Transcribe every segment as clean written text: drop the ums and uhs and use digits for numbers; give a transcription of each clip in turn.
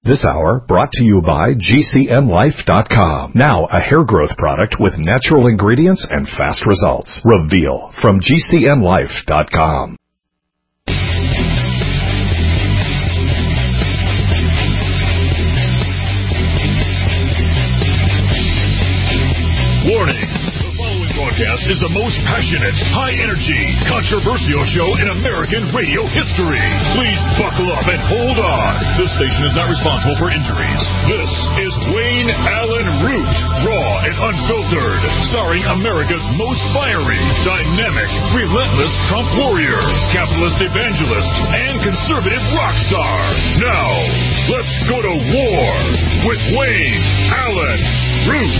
This hour brought to you by GCNlife.com. Now a hair growth product with natural ingredients and fast results. Reveal from GCNlife.com. Warning. Broadcast is the most passionate, high-energy, controversial show in American radio history. Please buckle up and hold on. This station is not responsible for injuries. This is Wayne Allen Root, raw and unfiltered, starring America's most fiery, dynamic, relentless Trump warrior, capitalist evangelist, and conservative rock star. Now, let's go to war with Wayne Allen Root.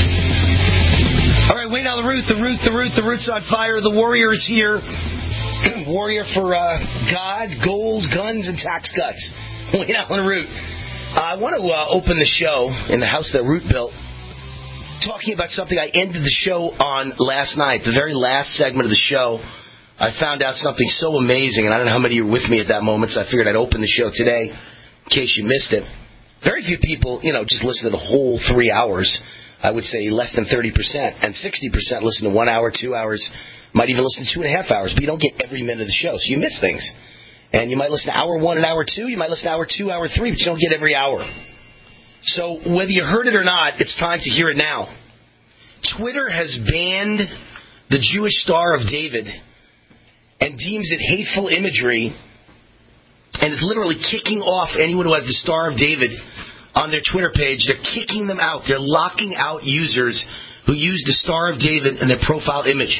All right, Wayne Allen Root, the Root's on fire. The warrior is here. Warrior for God, gold, guns, and tax cuts. Wayne Allen Root. I want to open the show in the house that Root built, talking about something I ended the show on last night. The very last segment of the show, I found out something so amazing, and I don't know how many of you were with me at that moment, so I figured I'd open the show today in case you missed it. Very few people, just listen to the whole 3 hours. I would say less than 30%, and 60% listen to 1 hour, 2 hours, might even listen to 2.5 hours, but you don't get every minute of the show, so you miss things. And you might listen to hour 1 and hour 2, you might listen to hour 2, hour 3, but you don't get every hour. So whether you heard it or not, it's time to hear it now. Twitter has banned the Jewish Star of David and deems it hateful imagery, and is literally kicking off anyone who has the Star of David on their Twitter page. They're kicking them out. They're locking out users who use the Star of David in their profile image.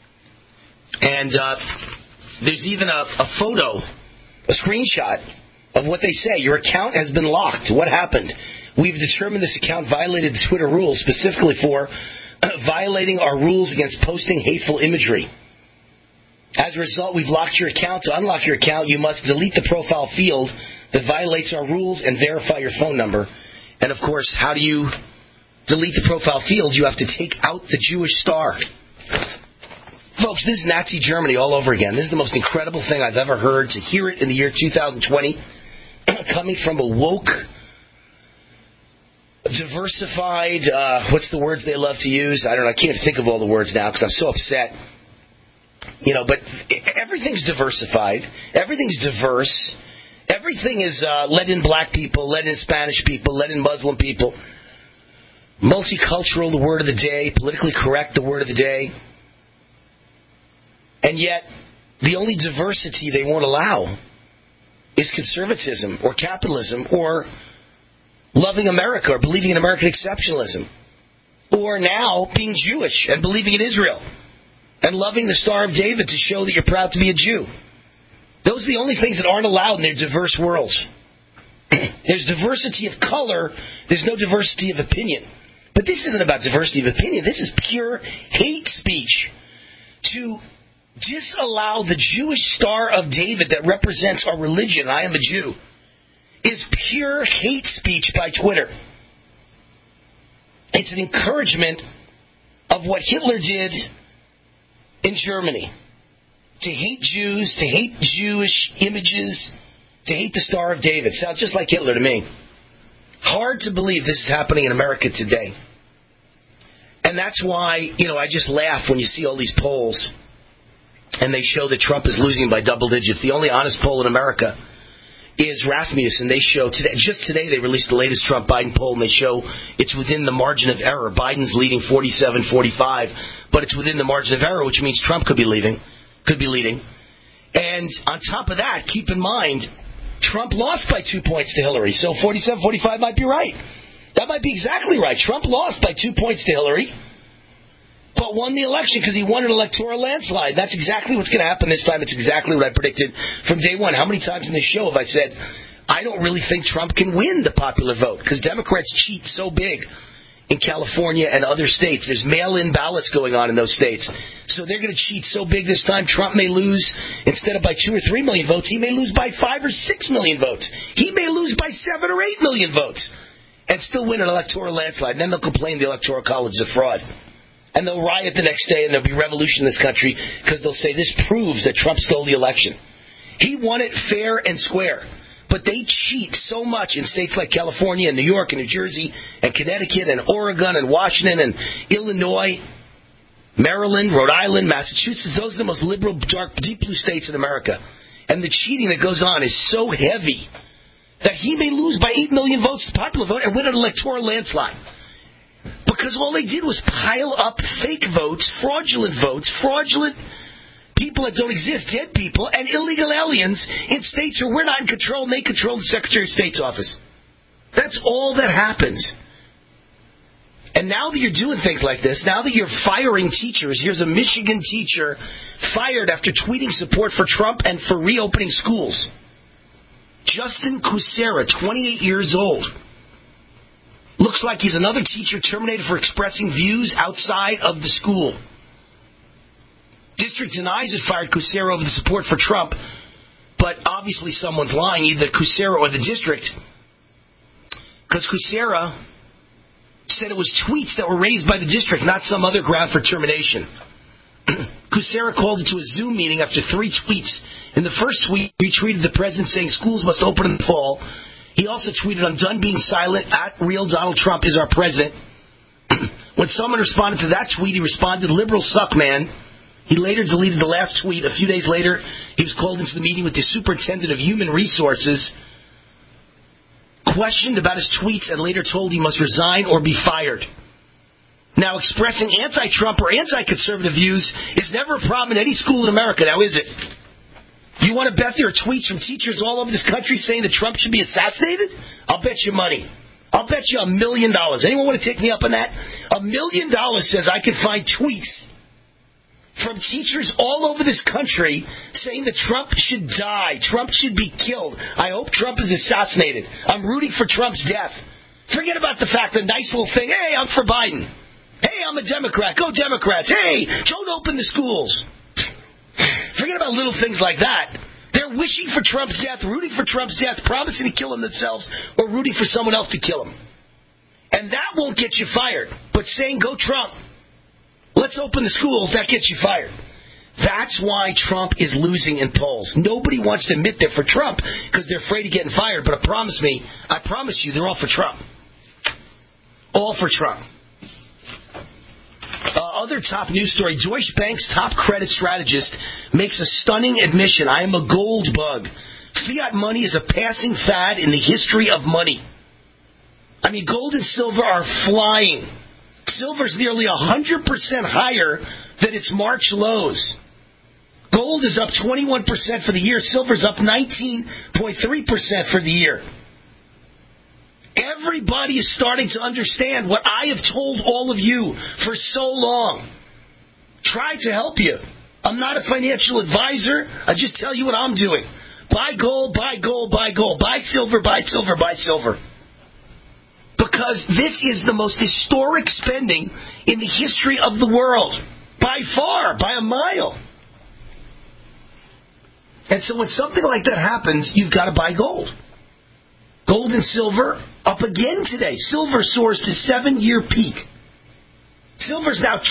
And there's even a photo, a screenshot of what they say. Your account has been locked. What happened? We've determined this account violated the Twitter rules, specifically for violating our rules against posting hateful imagery. As a result, we've locked your account. To unlock your account, you must delete the profile field that violates our rules and verify your phone number. And, of course, how do you delete the profile field? You have to take out the Jewish star. Folks, this is Nazi Germany all over again. This is the most incredible thing I've ever heard. To hear it in the year 2020, coming from a woke, diversified, what's the words they love to use? I don't know. I can't think of all the words now because I'm so upset. But everything's diversified. Everything's diverse. Everything is let in black people, let in Spanish people, let in Muslim people. Multicultural, the word of the day. Politically correct, the word of the day. And yet, the only diversity they won't allow is conservatism or capitalism or loving America or believing in American exceptionalism. Or now being Jewish and believing in Israel. And loving the Star of David to show that you're proud to be a Jew. Those are the only things that aren't allowed in their diverse worlds. There's diversity of color. There's no diversity of opinion. But this isn't about diversity of opinion. This is pure hate speech. To disallow the Jewish Star of David that represents our religion, I am a Jew, is pure hate speech by Twitter. It's an encouragement of what Hitler did in Germany. To hate Jews, to hate Jewish images, to hate the Star of David. Sounds just like Hitler to me. Hard to believe this is happening in America today. And that's why, I just laugh when you see all these polls and they show that Trump is losing by double digits. The only honest poll in America is Rasmussen. They show today, just today they released the latest Trump-Biden poll, and they show it's within the margin of error. Biden's leading 47-45, but it's within the margin of error, which means Trump could be leading. And on top of that, keep in mind, Trump lost by 2 points to Hillary, so 47-45 might be right. That might be exactly right. Trump lost by 2 points to Hillary, but won the election because he won an electoral landslide. That's exactly what's going to happen this time. It's exactly what I predicted from day one. How many times in this show have I said, I don't really think Trump can win the popular vote because Democrats cheat so big in California and other states. There's mail-in ballots going on in those states. So they're going to cheat so big this time, Trump may lose, instead of by 2 or 3 million votes, he may lose by 5 or 6 million votes. He may lose by 7 or 8 million votes and still win an electoral landslide. And then they'll complain the Electoral College is a fraud. And they'll riot the next day and there'll be revolution in this country because they'll say this proves that Trump stole the election. He won it fair and square. But they cheat so much in states like California and New York and New Jersey and Connecticut and Oregon and Washington and Illinois, Maryland, Rhode Island, Massachusetts. Those are the most liberal, dark, deep blue states in America. And the cheating that goes on is so heavy that he may lose by 8 million votes, the popular vote, and win an electoral landslide. Because all they did was pile up fake votes, fraudulent people that don't exist, dead people, and illegal aliens in states where we're not in control and they control the Secretary of State's office. That's all that happens. And now that you're doing things like this, now that you're firing teachers, here's a Michigan teacher fired after tweeting support for Trump and for reopening schools. Justin Kucera, 28 years old. Looks like he's another teacher terminated for expressing views outside of the school. District denies it fired Kucera over the support for Trump, but obviously someone's lying, either Kucera or the district, because Kucera said it was tweets that were raised by the district, not some other ground for termination. Kucera called it to a Zoom meeting after 3 tweets. In the first tweet, he retweeted the president saying schools must open in the fall. He also tweeted, "I'm done being silent. @real Donald Trump is our president." When someone responded to that tweet, he responded, "Liberals suck, man." He later deleted the last tweet. A few days later, he was called into the meeting with the superintendent of human resources, questioned about his tweets, and later told he must resign or be fired. Now, expressing anti-Trump or anti-conservative views is never a problem in any school in America, now is it? You want to bet there are tweets from teachers all over this country saying that Trump should be assassinated? I'll bet you money. I'll bet you $1 million. Anyone want to take me up on that? $1 million says I can find tweets from teachers all over this country saying that Trump should die. Trump should be killed. I hope Trump is assassinated. I'm rooting for Trump's death. Forget about the fact, the nice little thing, hey, I'm for Biden. Hey, I'm a Democrat. Go Democrats. Hey, don't open the schools. Forget about little things like that. They're wishing for Trump's death, rooting for Trump's death, promising to kill him themselves, or rooting for someone else to kill him. And that won't get you fired. But saying, go Trump, let's open the schools, that gets you fired. That's why Trump is losing in polls. Nobody wants to admit they're for Trump because they're afraid of getting fired. But I promise you, they're all for Trump. All for Trump. Other top news story, Deutsche Bank's top credit strategist makes a stunning admission. I am a gold bug. Fiat money is a passing fad in the history of money. I mean, gold and silver are flying. Silver's nearly 100% higher than its March lows. Gold is up 21% for the year. Silver's up 19.3% for the year. Everybody is starting to understand what I have told all of you for so long. Try to help you. I'm not a financial advisor. I just tell you what I'm doing. Buy gold, buy gold, buy gold. Buy silver, buy silver, buy silver. Because this is the most historic spending in the history of the world. By far, by a mile. And so when something like that happens, you've got to buy gold. Gold and silver up again today. Silver soars to 7-year peak. Silver's now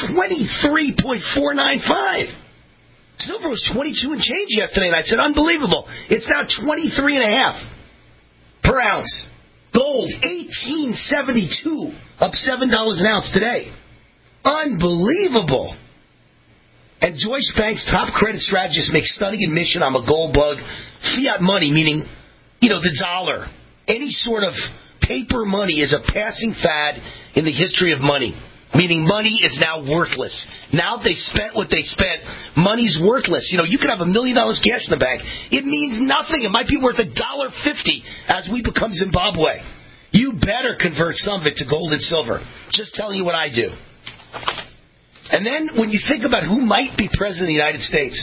23.495. Silver was 22 and change yesterday, and I said, unbelievable. It's now 23.5 per ounce. Gold, 1872, up $7 an ounce today. Unbelievable. And Deutsche Bank's top credit strategist makes stunning admission, I'm a gold bug. Fiat money, meaning, the dollar. Any sort of paper money is a passing fad in the history of money. Meaning money is now worthless. Now they spent what they spent. Money's worthless. You could have $1 million cash in the bank. It means nothing. It might be worth $1.50 as we become Zimbabwe. You better convert some of it to gold and silver. Just telling you what I do. And then when you think about who might be president of the United States,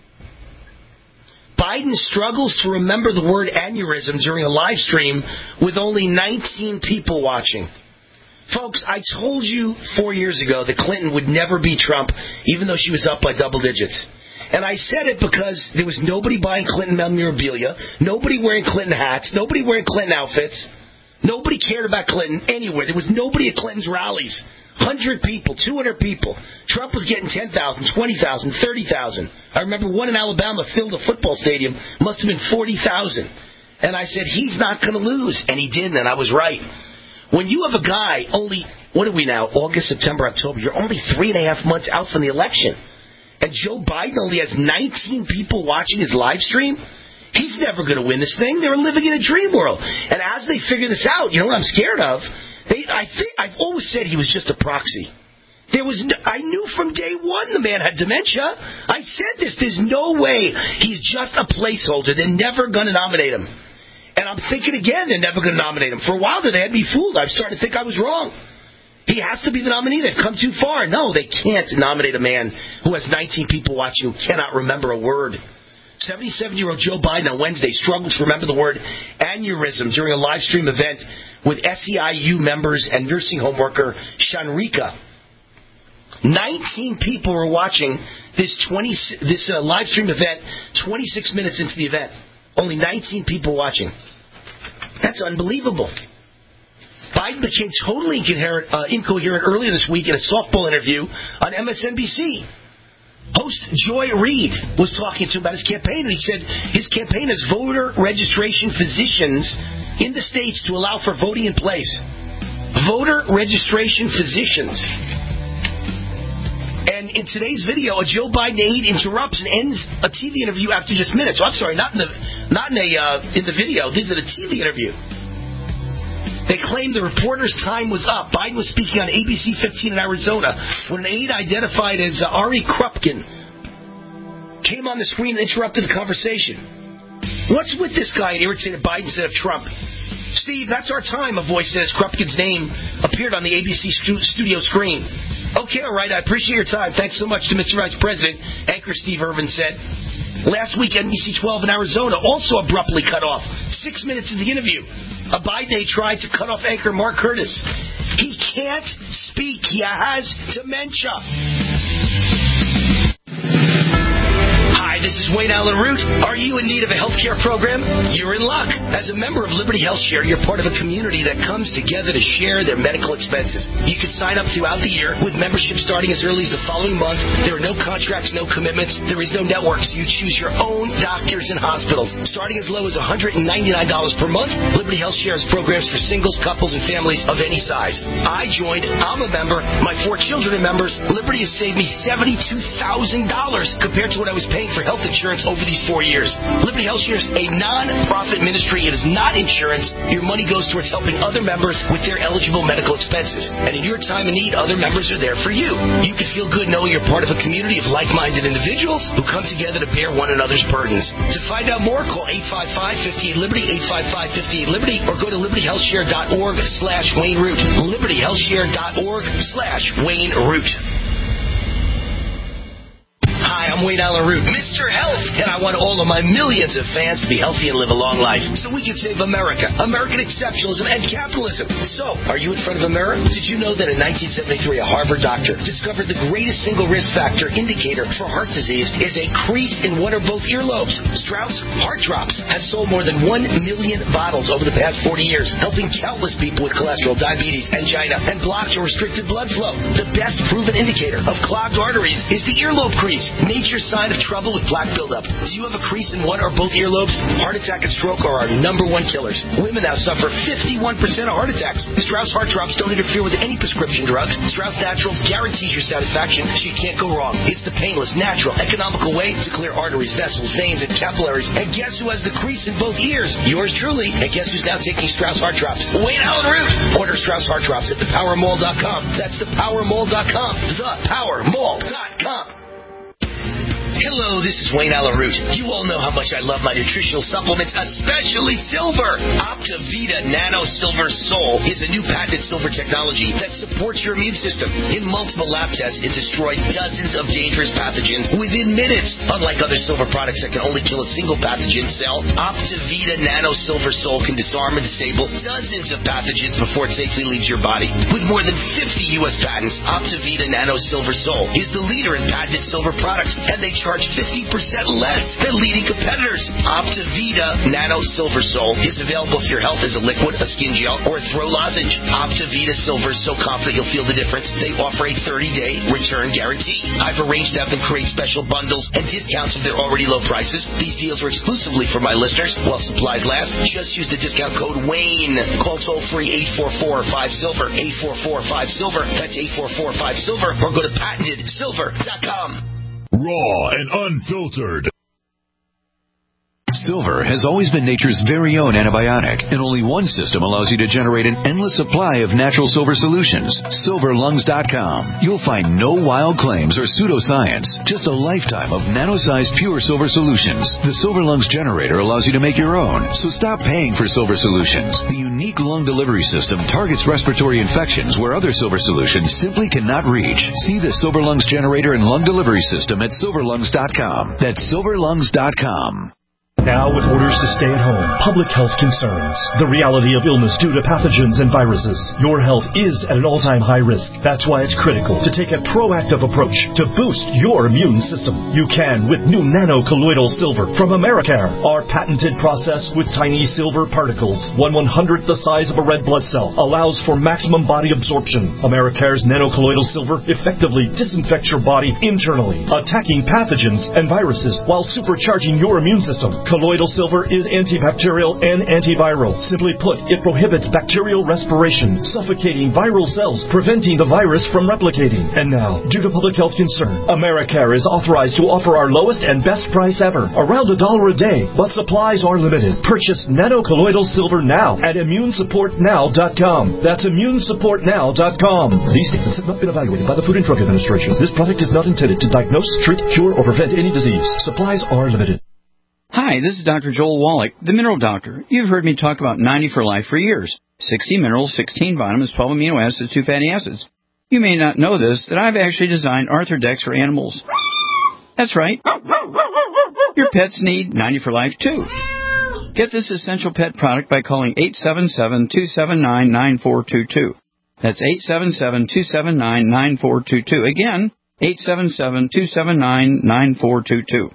Biden struggles to remember the word aneurysm during a live stream with only 19 people watching. Folks, I told you 4 years ago that Clinton would never beat Trump, even though she was up by double digits. And I said it because there was nobody buying Clinton memorabilia, nobody wearing Clinton hats, nobody wearing Clinton outfits, nobody cared about Clinton anywhere. There was nobody at Clinton's rallies. 100 people, 200 people. Trump was getting 10,000, 20,000, 30,000. I remember one in Alabama filled a football stadium. Must have been 40,000. And I said, he's not going to lose. And he didn't, and I was right. When you have a guy only, what are we now, August, September, October, you're only 3.5 months out from the election. And Joe Biden only has 19 people watching his live stream. He's never going to win this thing. They're living in a dream world. And as they figure this out, you know what I'm scared of? I've always said he was just a proxy. I knew from day one the man had dementia. I said this. There's no way he's just a placeholder. They're never going to nominate him. And I'm thinking again, they're never going to nominate him. For a while, they had me fooled. I've started to think I was wrong. He has to be the nominee. They've come too far. No, they can't nominate a man who has 19 people watching who cannot remember a word. 77-year-old Joe Biden on Wednesday struggled to remember the word aneurysm during a live stream event with SEIU members and nursing home worker Shanrika. 19 people were watching this live stream event 26 minutes into the event. Only 19 people watching. That's unbelievable. Biden became totally incoherent earlier this week in a softball interview on MSNBC. Host Joy Reid was talking to him about his campaign, and he said his campaign has voter registration physicians in the states to allow for voting in place. Voter registration physicians. And in today's video, a Joe Biden aide interrupts and ends a TV interview after just minutes. I'm sorry, not in the video. This is a TV interview. They claimed the reporter's time was up. Biden was speaking on ABC 15 in Arizona when an aide identified as Ari Krupkin came on the screen and interrupted the conversation. What's with this guy? And irritated Biden instead of Trump. Steve, that's our time, a voice says. Krupkin's name appeared on the ABC studio screen. Okay, all right, I appreciate your time. Thanks so much to Mr. Vice President, anchor Steve Irvin said. Last week, NBC 12 in Arizona also abruptly cut off. 6 minutes in the interview. A Biden aide tried to cut off anchor Mark Curtis. He can't speak. He has dementia. Hi, this is Wayne Allen Root. Are you in need of a health care program? You're in luck. As a member of Liberty Health Share, you're part of a community that comes together to share their medical expenses. You can sign up throughout the year with membership starting as early as the following month. There are no contracts, no commitments. There is no network, so you choose your own doctors and hospitals. Starting as low as $199 per month, Liberty Health Share has programs for singles, couples, and families of any size. I joined. I'm a member. My 4 children are members. Liberty has saved me $72,000 compared to what I was paying for health insurance over these 4 years. Liberty Health Share is a non-profit ministry. It is not insurance. Your money goes towards helping other members with their eligible medical expenses. And in your time of need, other members are there for you. You can feel good knowing you're part of a community of like-minded individuals who come together to bear one another's burdens. To find out more, call 855-58-LIBERTY, 855-58-LIBERTY, or go to libertyhealthshare.org/Wayne Root. libertyhealthshare.org/Wayne Root. Hi, I'm Wayne Allen Root, Mr. Health, and I want all of my millions of fans to be healthy and live a long life so we can save America, American exceptionalism, and capitalism. So, are you in front of a mirror? Did you know that in 1973, a Harvard doctor discovered the greatest single risk factor indicator for heart disease is a crease in one or both earlobes? Strauss Heart Drops has sold more than 1 million bottles over the past 40 years, helping countless people with cholesterol, diabetes, angina, and blocked or restricted blood flow. The best proven indicator of clogged arteries is the earlobe crease. Major sign of trouble with plaque buildup. Do you have a crease in one or both earlobes? Heart attack and stroke are our #1 killers. Women now suffer 51% of heart attacks. Strauss Heart Drops don't interfere with any prescription drugs. Strauss Naturals guarantees your satisfaction, so you can't go wrong. It's the painless, natural, economical way to clear arteries, vessels, veins, and capillaries. And guess who has the crease in both ears? Yours truly. And guess who's now taking Strauss Heart Drops? Wayne Allen Root. Order Strauss Heart Drops at thepowermall.com. That's thepowermall.com. Thepowermall.com. Hello, this is Wayne Allen Root. You all know how much I love my nutritional supplements, especially silver. Optavita Nano Silver Sol is a new patented silver technology that supports your immune system. In multiple lab tests, it destroyed dozens of dangerous pathogens within minutes. Unlike other silver products that can only kill a single pathogen cell, Optavita Nano Silver Sol can disarm and disable dozens of pathogens before it safely leaves your body. With more than 50 U.S. patents, Optavita Nano Silver Sol is the leader in patented silver products, and they charge 50% less than leading competitors. Optivita Nano Silver Sol is available if your health is a liquid, a skin gel, or a throw lozenge. Optivita Silver is so confident you'll feel the difference, they offer a 30-day return guarantee. I've arranged to have them create special bundles and discounts of their already low prices. These deals are exclusively for my listeners. While supplies last, just use the discount code WAYNE. Call toll-free 844-5SILVER, 844-5SILVER. That's 844-5SILVER, or go to patentedsilver.com. Raw and unfiltered. Silver has always been nature's very own antibiotic, and only one system allows you to generate an endless supply of natural silver solutions. SilverLungs.com. You'll find no wild claims or pseudoscience, just a lifetime of nano-sized pure silver solutions. The Silver Lungs generator allows you to make your own, so stop paying for silver solutions. The unique lung delivery system targets respiratory infections where other silver solutions simply cannot reach. See the Silver Lungs generator and lung delivery system at SilverLungs.com. That's SilverLungs.com. Now with orders to stay at home, public health concerns, the reality of illness due to pathogens and viruses, your health is at an all-time high risk. That's why it's critical to take a proactive approach to boost your immune system. You can with new nano-colloidal silver from Americare. Our patented process with tiny silver particles, 1/100th the size of a red blood cell, allows for maximum body absorption. Americare's nano-colloidal silver effectively disinfects your body internally, attacking pathogens and viruses while supercharging your immune system. Colloidal silver is antibacterial and antiviral. Simply put, it prohibits bacterial respiration, suffocating viral cells, preventing the virus from replicating. And now, due to public health concern, Americare is authorized to offer our lowest and best price ever, around $1 a day, but supplies are limited. Purchase nano-colloidal silver now at ImmuneSupportNow.com. That's ImmuneSupportNow.com. These statements have not been evaluated by the Food and Drug Administration. This product is not intended to diagnose, treat, cure, or prevent any disease. Supplies are limited. Hi, this is Dr. Joel Wallach, the Mineral Doctor. You've heard me talk about 90 for Life for years. 60 minerals, 16 vitamins, 12 amino acids, 2 fatty acids. You may not know this, that I've actually designed Arthrodex for animals. That's right. Your pets need 90 for Life, too. Get this essential pet product by calling 877-279-9422. That's 877-279-9422. Again, 877-279-9422.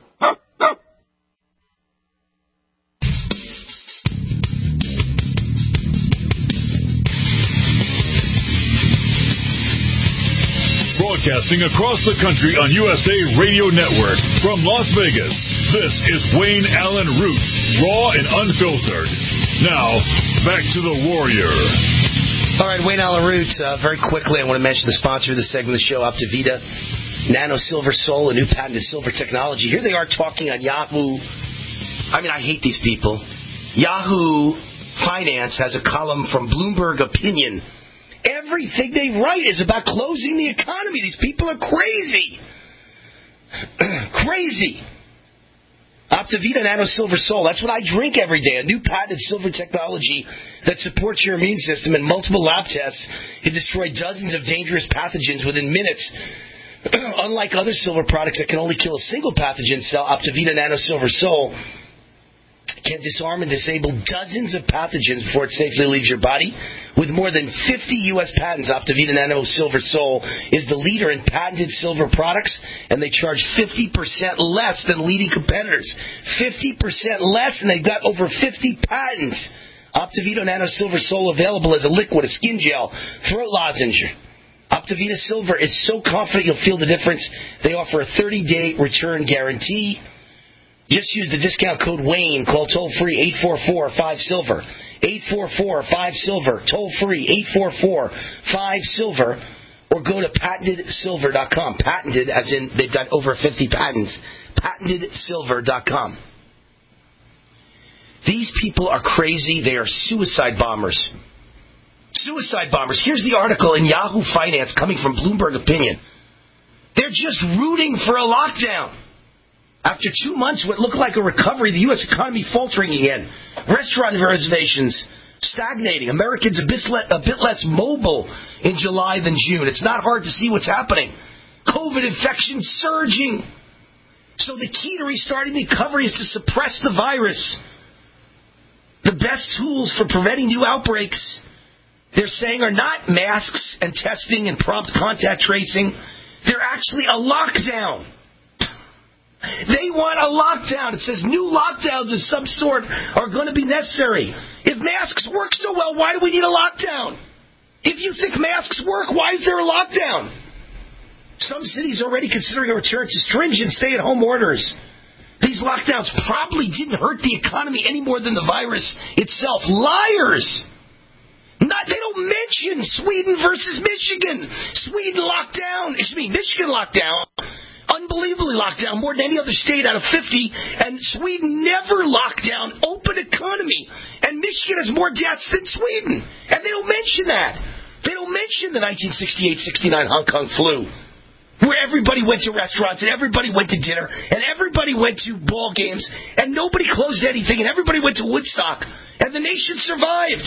Broadcasting across the country on USA Radio Network from Las Vegas, this is Wayne Allen Root, raw and unfiltered. Now, back to the Warrior. All right, Wayne Allen Root, very quickly, I want to mention the sponsor of this segment of the show, Optivita Nano Silver Sol, a new patented silver technology. Here they are talking on Yahoo. I mean, I hate these people. Yahoo Finance has a column from Bloomberg Opinion. Everything they write is about closing the economy. These people are crazy. Crazy. Optivita Nano Silver Sol. That's what I drink every day. A new patented silver technology that supports your immune system. In multiple lab tests, it destroyed dozens of dangerous pathogens within minutes. Unlike other silver products that can only kill a single pathogen cell, Optivita Nano Silver Sol can disarm and disable dozens of pathogens before it safely leaves your body. With more than 50 U.S. patents, Optivita Nano Silver Sol is the leader in patented silver products, and they charge 50% less than leading competitors. 50% less, and they've got over 50 patents. Optivita Nano Silver Sol available as a liquid, a skin gel, throat lozenge. Optivita Silver is so confident you'll feel the difference. They offer a 30-day return guarantee. Just use the discount code WAYNE. Call toll-free 844-5SILVER. 844-5SILVER. Toll-free 844-5SILVER. Or go to patentedsilver.com. Patented, as in they've got over 50 patents. Patentedsilver.com. These people are crazy. They are suicide bombers. Suicide bombers. Here's the article in Yahoo Finance coming from Bloomberg Opinion. They're just rooting for a lockdown. After 2 months, what looked like a recovery, the U.S. economy faltering again. Restaurant reservations stagnating. Americans a bit less mobile in July than June. It's not hard to see what's happening. COVID infections surging. So the key to restarting the recovery is to suppress the virus. The best tools for preventing new outbreaks, they're saying, are not masks and testing and prompt contact tracing. They're actually a lockdown. They want a lockdown. It says new lockdowns of some sort are going to be necessary. If masks work so well, why do we need a lockdown? If you think masks work, why is there a lockdown? Some cities are already considering a return to stringent stay-at-home orders. These lockdowns probably didn't hurt the economy any more than the virus itself. Liars! They don't mention Sweden versus Michigan. Sweden locked down. Michigan locked down. Unbelievably locked down more than any other state out of 50. And Sweden never locked down. Open economy. And Michigan has more deaths than Sweden. And they don't mention that. They don't mention the 1968-69 Hong Kong flu, where everybody went to restaurants, and everybody went to dinner, and everybody went to ball games, and nobody closed anything, and everybody went to Woodstock, and the nation survived.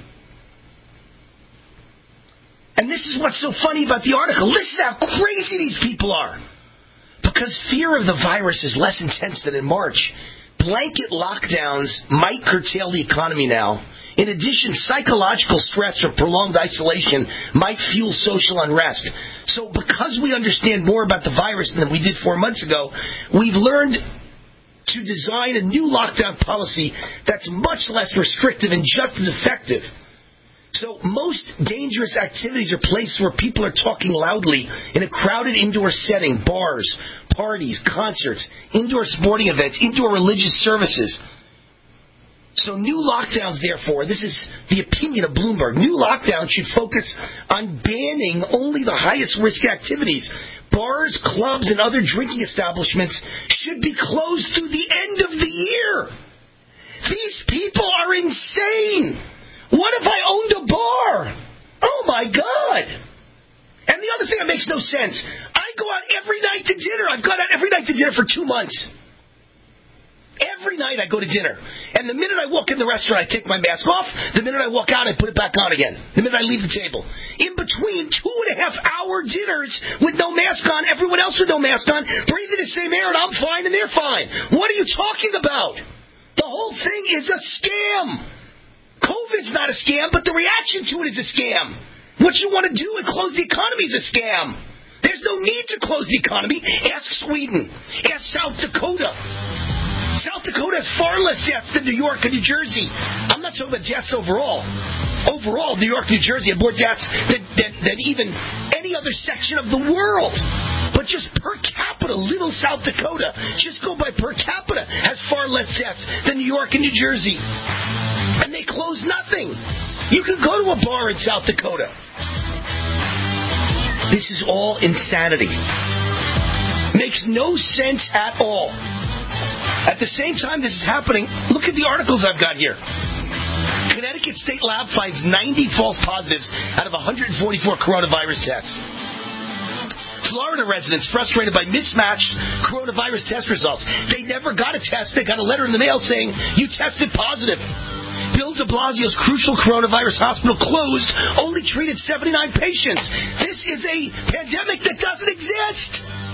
And this is what's so funny about the article. Listen to how crazy these people are. Because fear of the virus is less intense than in March. Blanket lockdowns might curtail the economy now. In addition, psychological stress from prolonged isolation might fuel social unrest. So because we understand more about the virus than we did 4 months ago, we've learned to design a new lockdown policy that's much less restrictive and just as effective. So most dangerous activities are places where people are talking loudly in a crowded indoor setting, bars, parties, concerts, indoor sporting events, indoor religious services. So new lockdowns, therefore, this is the opinion of Bloomberg, new lockdowns should focus on banning only the highest risk activities. Bars, clubs, and other drinking establishments should be closed through the end of the year. These people are insane. What if I owned a bar? Oh my God. And the other thing that makes no sense, I go out every night to dinner. I've gone out every night to dinner for 2 months. Every night I go to dinner. And the minute I walk in the restaurant, I take my mask off. The minute I walk out, I put it back on again. The minute I leave the table. In between 2.5-hour dinners with no mask on, everyone else with no mask on, breathing the same air, and I'm fine and they're fine. What are you talking about? The whole thing is a scam. COVID's not a scam, but the reaction to it is a scam. What you want to do and close the economy is a scam. There's no need to close the economy. Ask Sweden. Ask South Dakota. South Dakota has far less deaths than New York and New Jersey. I'm not talking about deaths overall. Overall, New York and New Jersey have more deaths than even any other section of the world. But just per capita, little South Dakota, just go by per capita, has far less deaths than New York and New Jersey. And they close nothing. You can go to a bar in South Dakota. This is all insanity. Makes no sense at all. At the same time this is happening, look at the articles I've got here. Connecticut State Lab finds 90 false positives out of 144 coronavirus tests. Florida residents frustrated by mismatched coronavirus test results. They never got a test. They got a letter in the mail saying, you tested positive. Bill de Blasio's crucial coronavirus hospital closed, only treated 79 patients. This is a pandemic that doesn't exist.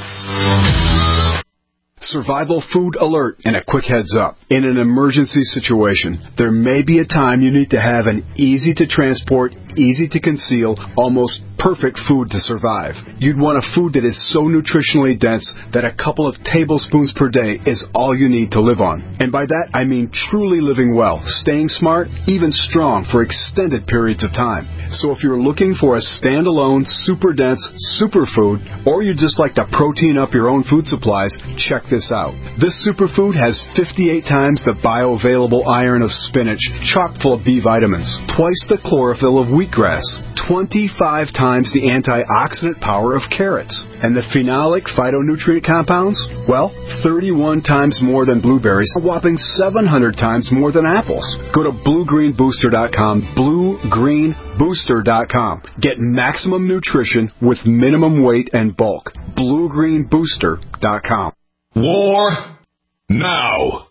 Survival food alert and a quick heads up. In an emergency situation, there may be a time you need to have an easy to transport, easy to conceal, almost perfect food to survive. You'd want a food that is so nutritionally dense that a couple of tablespoons per day is all you need to live on. And by that, I mean truly living well, staying smart, even strong for extended periods of time. So if you're looking for a standalone, super dense superfood, or you just like to protein up your own food supplies, check this out. This superfood has 58 times the bioavailable iron of spinach, chock full of B vitamins, twice the chlorophyll of wheatgrass, 25 times the antioxidant power of carrots, and the phenolic phytonutrient compounds, well, 31 times more than blueberries, a whopping 700 times more than apples. Go to bluegreenbooster.com, bluegreenbooster.com. Get maximum nutrition with minimum weight and bulk. bluegreenbooster.com. War now.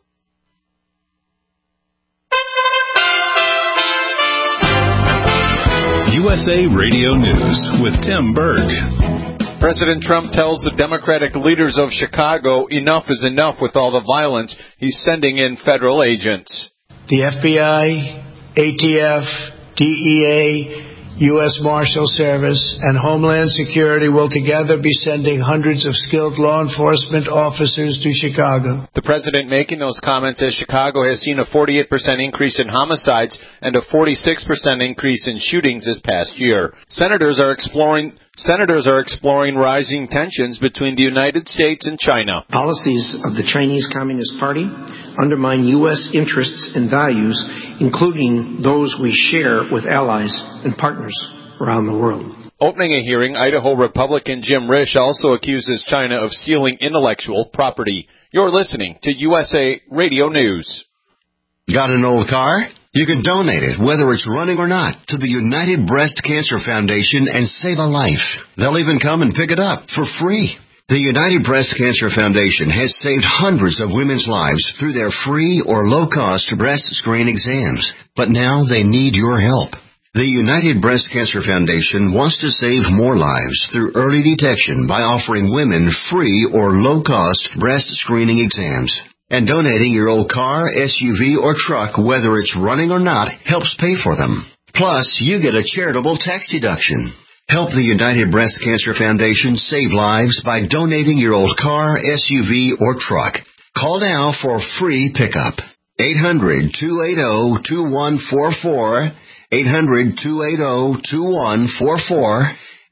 USA Radio News with Tim Berg. President Trump tells the Democratic leaders of Chicago enough is enough with all the violence. He's sending in federal agents. The FBI, ATF, DEA, U.S. Marshal Service, and Homeland Security will together be sending hundreds of skilled law enforcement officers to Chicago. The president making those comments as Chicago has seen a 48% increase in homicides and a 46% increase in shootings this past year. Senators are exploring rising tensions between the United States and China. Policies of the Chinese Communist Party undermine U.S. interests and values, including those we share with allies and partners around the world. Opening a hearing, Idaho Republican Jim Risch also accuses China of stealing intellectual property. You're listening to USA Radio News. Got an old car? You can donate it, whether it's running or not, to the United Breast Cancer Foundation and save a life. They'll even come and pick it up for free. The United Breast Cancer Foundation has saved hundreds of women's lives through their free or low-cost breast screen exams. But now they need your help. The United Breast Cancer Foundation wants to save more lives through early detection by offering women free or low-cost breast screening exams. And donating your old car, SUV, or truck, whether it's running or not, helps pay for them. Plus, you get a charitable tax deduction. Help the United Breast Cancer Foundation save lives by donating your old car, SUV, or truck. Call now for free pickup. 800-280-2144. 800-280-2144.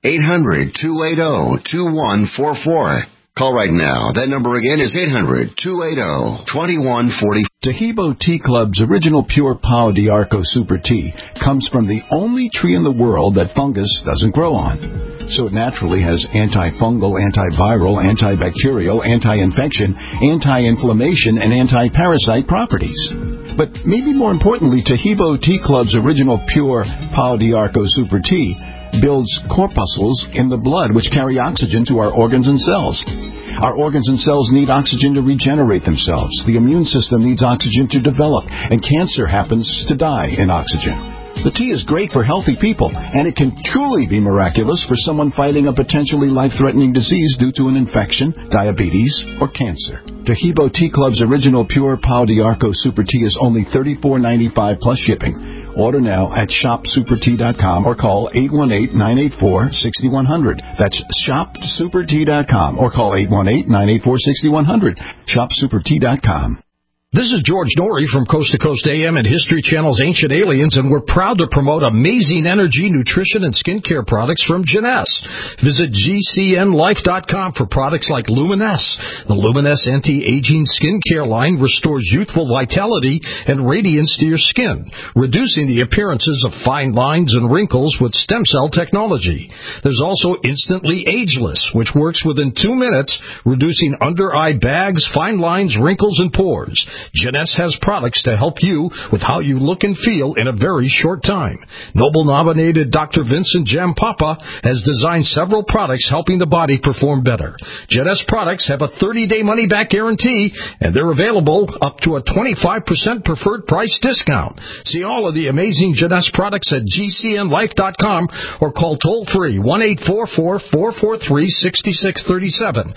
800-280-2144. Call right now. That number again is 800-280-2140. Tahibo Tea Club's original pure Pau d'Arco Super Tea comes from the only tree in the world that fungus doesn't grow on. So it naturally has antifungal, antiviral, antibacterial, anti-infection, anti-inflammation, and anti-parasite properties. But maybe more importantly, Tahibo Tea Club's original pure Pau d'Arco Super Tea builds corpuscles in the blood which carry oxygen to our organs and cells. Our organs and cells need oxygen to regenerate themselves. The immune system needs oxygen to develop, and cancer happens to die in oxygen. The tea is great for healthy people, and it can truly be miraculous for someone fighting a potentially life-threatening disease due to an infection, diabetes, or cancer. Tahibo Tea Club's original pure Pau d'Arco Super Tea is only $34.95 plus shipping. Order now at shopsupertea.com or call 818-984-6100. That's shopsupertea.com or call 818-984-6100. Shopsupertea.com. This is George Norrie from Coast to Coast AM and History Channel's Ancient Aliens, and we're proud to promote amazing energy, nutrition, and skincare products from Jeunesse. Visit GCNLife.com for products like Luminesce. The Luminesce anti-aging skincare line restores youthful vitality and radiance to your skin, reducing the appearances of fine lines and wrinkles with stem cell technology. There's also Instantly Ageless, which works within 2 minutes, reducing under-eye bags, fine lines, wrinkles, and pores. Jeunesse has products to help you with how you look and feel in a very short time. Nobel-nominated Dr. Vincent Jampapa has designed several products helping the body perform better. Jeunesse products have a 30-day money-back guarantee, and they're available up to a 25% preferred price discount. See all of the amazing Jeunesse products at GCNLife.com or call toll-free 1-844-443-6637.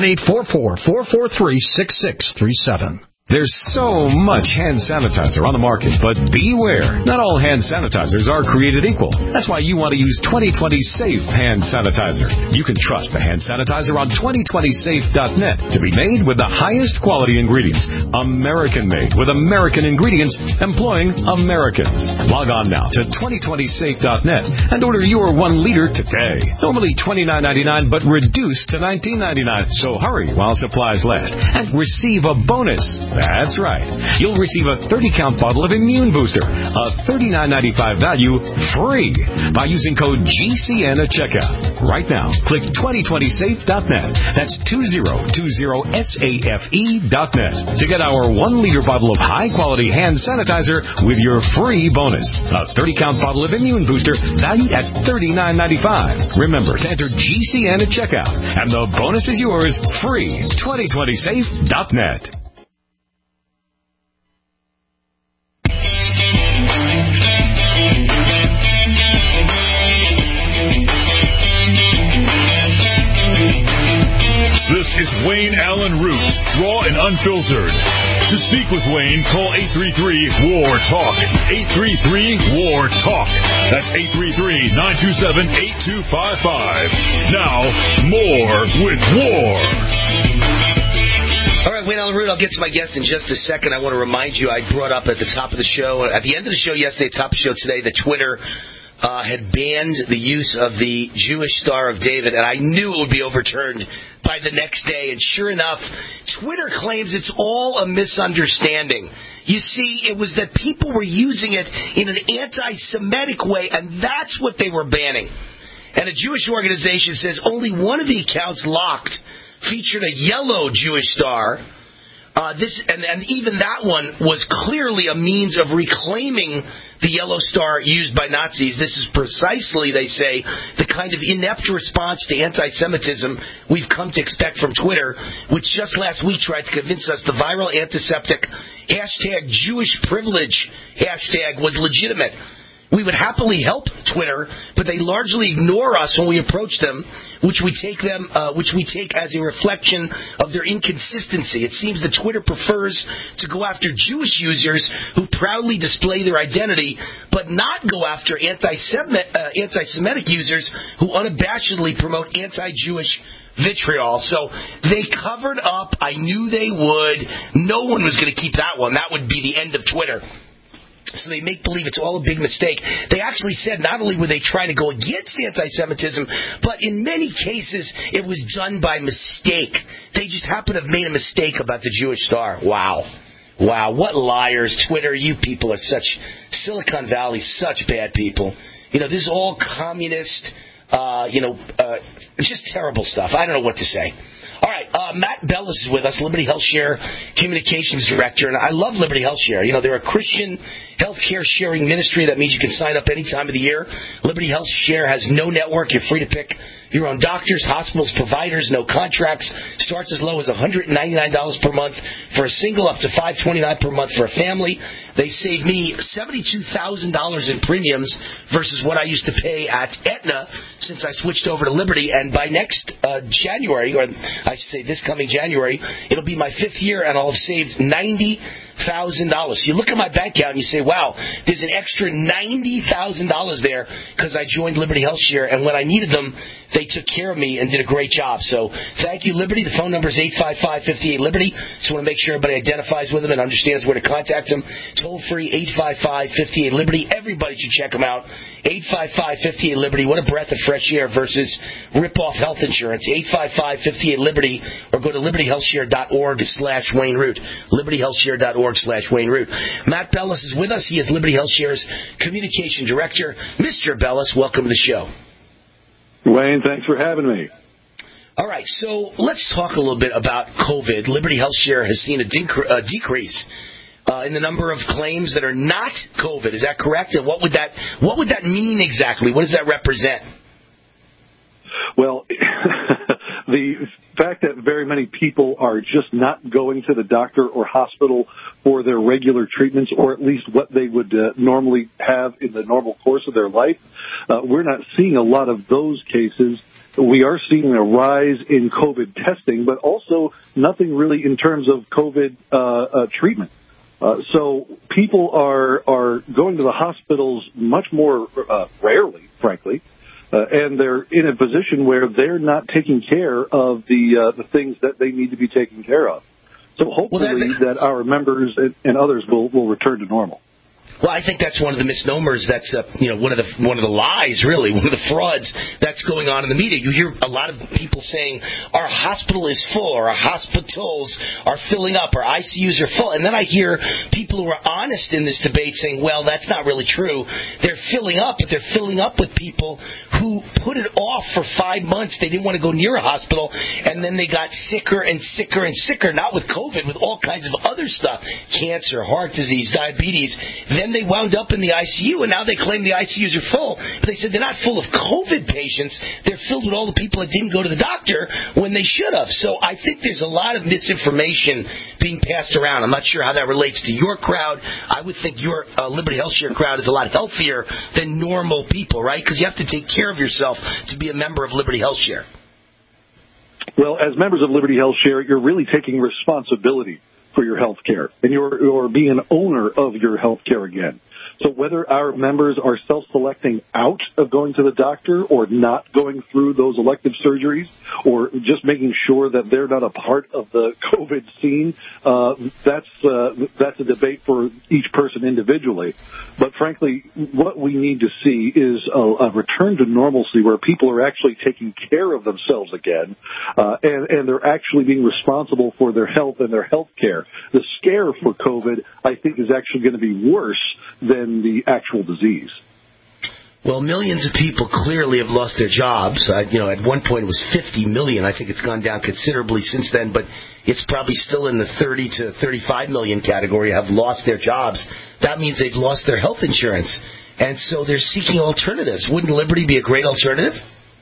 1-844-443-6637. There's so much hand sanitizer on the market, but beware. Not all hand sanitizers are created equal. That's why you want to use 2020 Safe hand sanitizer. You can trust the hand sanitizer on 2020safe.net to be made with the highest quality ingredients. American-made with American ingredients, employing Americans. Log on now to 2020safe.net and order your 1 liter today. Normally $29.99, but reduced to $19.99. So hurry while supplies last and receive a bonus. That's right. You'll receive a 30-count bottle of Immune Booster, a $39.95 value, free by using code GCN at checkout. Right now, click 2020safe.net. That's 2020safe.net to get our 1-liter bottle of high-quality hand sanitizer with your free bonus. A 30-count bottle of Immune Booster valued at $39.95. Remember to enter GCN at checkout, and the bonus is yours free. 2020safe.net. This is Wayne Allen Root, raw and unfiltered. To speak with Wayne, call 833-WAR-TALK. 833-WAR-TALK. That's 833-927-8255. Now, more with War. All right, Wayne Allen Root, I'll get to my guest in just a second. I want to remind you, I brought up at the top of the show, at the end of the show yesterday, top of the show today, that Twitter had banned the use of the Jewish Star of David, and I knew it would be overturned by the next day. And sure enough, Twitter claims it's all a misunderstanding. You see, it was that people were using it in an anti-Semitic way, and that's what they were banning. And a Jewish organization says only one of the accounts locked featured a yellow Jewish star. And even that one was clearly a means of reclaiming the yellow star used by Nazis. This is precisely, they say, the kind of inept response to anti-Semitism we've come to expect from Twitter, which just last week tried to convince us the viral antiseptic hashtag Jewish privilege hashtag was legitimate. We would happily help Twitter, but they largely ignore us when we approach them, which we take as a reflection of their inconsistency. It seems that Twitter prefers to go after Jewish users who proudly display their identity, but not go after anti-Semitic users who unabashedly promote anti-Jewish vitriol. So they covered up. I knew they would. No one was going to keep that one. That would be the end of Twitter. So they make believe it's all a big mistake. They actually said not only were they trying to go against anti-Semitism, but in many cases it was done by mistake. They just happened to have made a mistake about the Jewish star. Wow. What liars. Twitter, you people are such, Silicon Valley, such bad people. You know, this is all communist, just terrible stuff. I don't know what to say. All right, Matt Bellis is with us, Liberty HealthShare Communications Director, and I love Liberty HealthShare. You know, they're a Christian healthcare sharing ministry. That means you can sign up any time of the year. Liberty HealthShare has no network. You're free to pick your own doctors, hospitals, providers, no contracts. Starts as low as $199 per month for a single, up to $529 per month for a family. They saved me $72,000 in premiums versus what I used to pay at Aetna since I switched over to Liberty. And by next January, or I should say this coming January, it'll be my 5th year, and I'll have saved $90,000. So you look at my bank account and you say, wow, there's an extra $90,000 there because I joined Liberty HealthShare, and when I needed them, they took care of me and did a great job. So thank you, Liberty. The phone number is 855-58-LIBERTY. Just want to make sure everybody identifies with them and understands where to contact them. Toll free, 855-58-LIBERTY. Everybody should check them out. 855-58-LIBERTY. What a breath of fresh air versus rip-off health insurance. 855-58-LIBERTY, or go to libertyhealthshare.org/Wayne Root. libertyhealthshare.org/Wayne Root. Matt Bellis is with us. He is Liberty HealthShare's Communication Director. Mr. Bellis, welcome to the show. Wayne, thanks for having me. All right, so let's talk a little bit about COVID. Liberty HealthShare has seen a decrease in the number of claims that are not COVID. Is that correct? And what would that mean exactly? What does that represent? Well, the fact that very many people are just not going to the doctor or hospital for their regular treatments, or at least what they would normally have in the normal course of their life, we're not seeing a lot of those cases. We are seeing a rise in COVID testing, but also nothing really in terms of COVID treatment. So people are going to the hospitals much more rarely, frankly. And they're in a position where they're not taking care of the things that they need to be taken care of. So hopefully that our members and others will return to normal. Well, I think that's one of the misnomers. That's one of the lies, really, one of the frauds that's going on in the media. You hear a lot of people saying our hospital is full, or our hospitals are filling up, our ICUs are full, and then I hear people who are honest in this debate saying, well, that's not really true. They're filling up, but they're filling up with people who put it off for 5 months. They didn't want to go near a hospital, and then they got sicker and sicker and sicker, not with COVID, with all kinds of other stuff, cancer, heart disease, diabetes. Then they wound up in the ICU, and now they claim the ICUs are full. But they said they're not full of COVID patients. They're filled with all the people that didn't go to the doctor when they should have. So I think there's a lot of misinformation being passed around. I'm not sure how that relates to your crowd. I would think your Liberty HealthShare crowd is a lot healthier than normal people, right? Because you have to take care of yourself to be a member of Liberty HealthShare. Well, as members of Liberty HealthShare, you're really taking responsibility for your health care, and you're being an owner of your health care again. So whether our members are self-selecting out of going to the doctor or not going through those elective surgeries or just making sure that they're not a part of the COVID scene, that's a debate for each person individually. But frankly, what we need to see is a return to normalcy where people are actually taking care of themselves again, and they're actually being responsible for their health and their health care. The scare for COVID, I think, is actually going to be worse than the actual disease. Well, millions of people clearly have lost their jobs. At one point it was 50 million. I think it's gone down considerably since then, but it's probably still in the 30 to 35 million category have lost their jobs. That means they've lost their health insurance. And so they're seeking alternatives. Wouldn't Liberty be a great alternative?